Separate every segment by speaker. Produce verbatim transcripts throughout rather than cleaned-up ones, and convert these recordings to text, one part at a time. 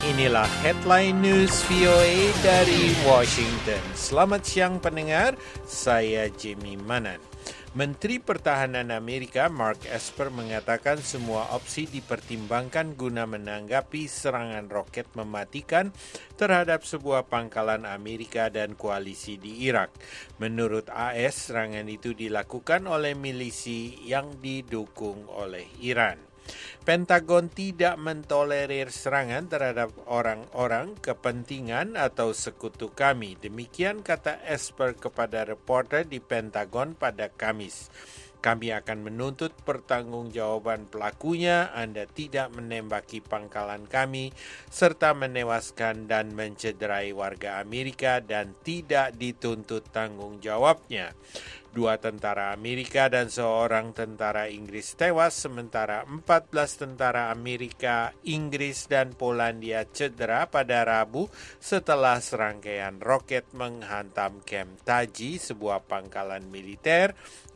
Speaker 1: Inilah headline news V O A dari Washington. Selamat siang pendengar, saya Jimmy Manan. Menteri Pertahanan Amerika Mark Esper mengatakan semua opsi dipertimbangkan guna menanggapi serangan roket mematikan terhadap sebuah pangkalan Amerika dan koalisi di Irak. Menurut A S, serangan itu dilakukan oleh milisi yang didukung oleh Iran. Pentagon tidak mentolerir serangan terhadap orang-orang kepentingan atau sekutu kami. Demikian kata Esper kepada reporter di Pentagon pada Kamis. Kami akan menuntut pertanggungjawaban pelakunya. Anda tidak menembaki pangkalan kami serta menewaskan dan mencederai warga Amerika dan tidak dituntut tanggung jawabnya. Dua tentara Amerika dan seorang tentara Inggris tewas, sementara empat belas tentara Amerika, Inggris, dan Polandia cedera pada Rabu setelah serangkaian roket menghantam Camp Taji, sebuah pangkalan militer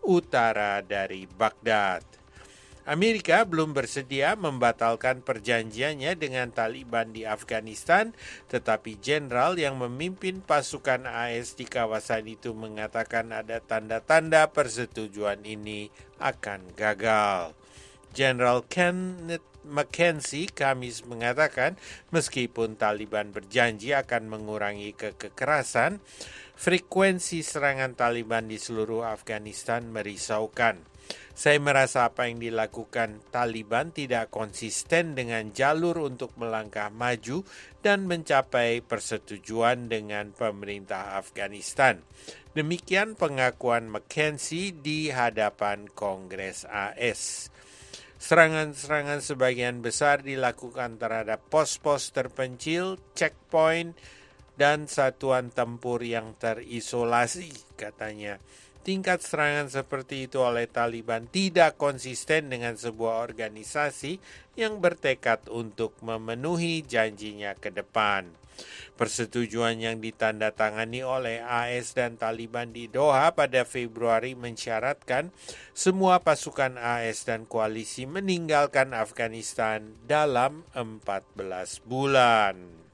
Speaker 1: utara dari Baghdad. Amerika belum bersedia membatalkan perjanjiannya dengan Taliban di Afghanistan, tetapi jenderal yang memimpin pasukan A S di kawasan itu mengatakan ada tanda-tanda persetujuan ini akan gagal. Jenderal Kenneth McKenzie Kamis mengatakan meskipun Taliban berjanji akan mengurangi kekerasan, frekuensi serangan Taliban di seluruh Afghanistan merisaukan. Saya merasa apa yang dilakukan Taliban tidak konsisten dengan jalur untuk melangkah maju dan mencapai persetujuan dengan pemerintah Afghanistan. Demikian pengakuan McKenzie di hadapan Kongres A S. Serangan-serangan sebagian besar dilakukan terhadap pos-pos terpencil, checkpoint, dan satuan tempur yang terisolasi, katanya. Tingkat serangan seperti itu oleh Taliban tidak konsisten dengan sebuah organisasi yang bertekad untuk memenuhi janjinya ke depan. Persetujuan yang ditandatangani oleh A S dan Taliban di Doha pada Februari mensyaratkan semua pasukan A S dan koalisi meninggalkan Afghanistan dalam empat belas bulan.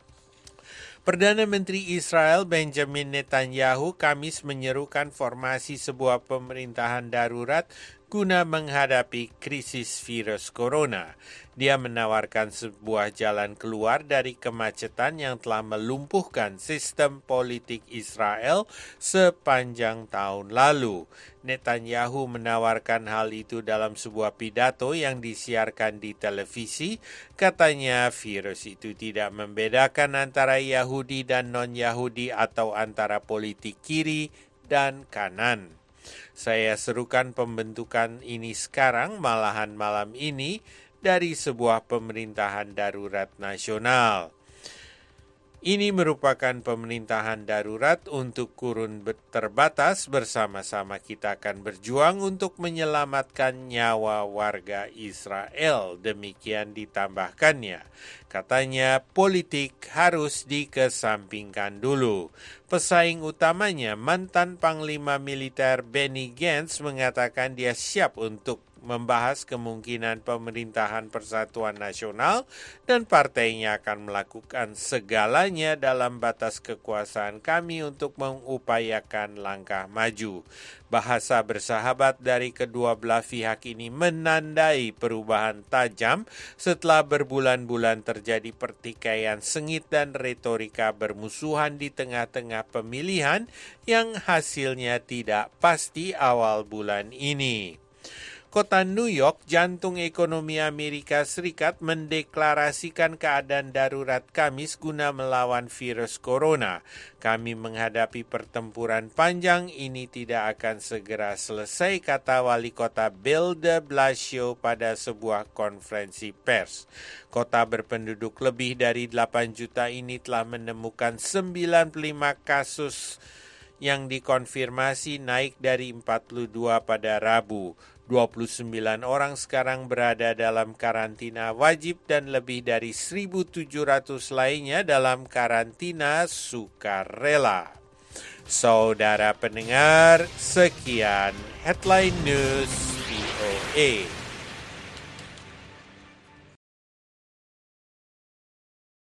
Speaker 1: Perdana Menteri Israel Benjamin Netanyahu Kamis menyerukan formasi sebuah pemerintahan darurat guna menghadapi krisis virus corona. Dia menawarkan sebuah jalan keluar dari kemacetan yang telah melumpuhkan sistem politik Israel sepanjang tahun lalu. Netanyahu menawarkan hal itu dalam sebuah pidato yang disiarkan di televisi. Katanya virus itu tidak membedakan antara Yahudi dan non-Yahudi atau antara politik kiri dan kanan. Saya serukan pembentukan ini sekarang, malahan malam ini, dari sebuah pemerintahan darurat nasional. Ini merupakan pemerintahan darurat untuk kurun terbatas. Bersama-sama kita akan berjuang untuk menyelamatkan nyawa warga Israel. Demikian ditambahkannya. Katanya politik harus dikesampingkan dulu. Pesaing utamanya, mantan Panglima Militer Benny Gantz, mengatakan dia siap untuk membahas kemungkinan pemerintahan persatuan nasional dan partainya akan melakukan segalanya dalam batas kekuasaan kami untuk mengupayakan langkah maju. Bahasa bersahabat dari kedua belah pihak ini menandai perubahan tajam setelah berbulan-bulan terjadi pertikaian sengit dan retorika bermusuhan di tengah-tengah pemilihan yang hasilnya tidak pasti awal bulan ini. Kota New York, jantung ekonomi Amerika Serikat, mendeklarasikan keadaan darurat Kamis guna melawan virus corona. Kami menghadapi pertempuran panjang, ini tidak akan segera selesai, kata Wali Kota Bill de Blasio pada sebuah konferensi pers. Kota berpenduduk lebih dari delapan juta ini telah menemukan sembilan puluh lima kasus yang dikonfirmasi, naik dari empat puluh dua pada Rabu. dua puluh sembilan orang sekarang berada dalam karantina wajib dan lebih dari seribu tujuh ratus lainnya dalam karantina sukarela. Saudara pendengar, sekian Headline News V O A.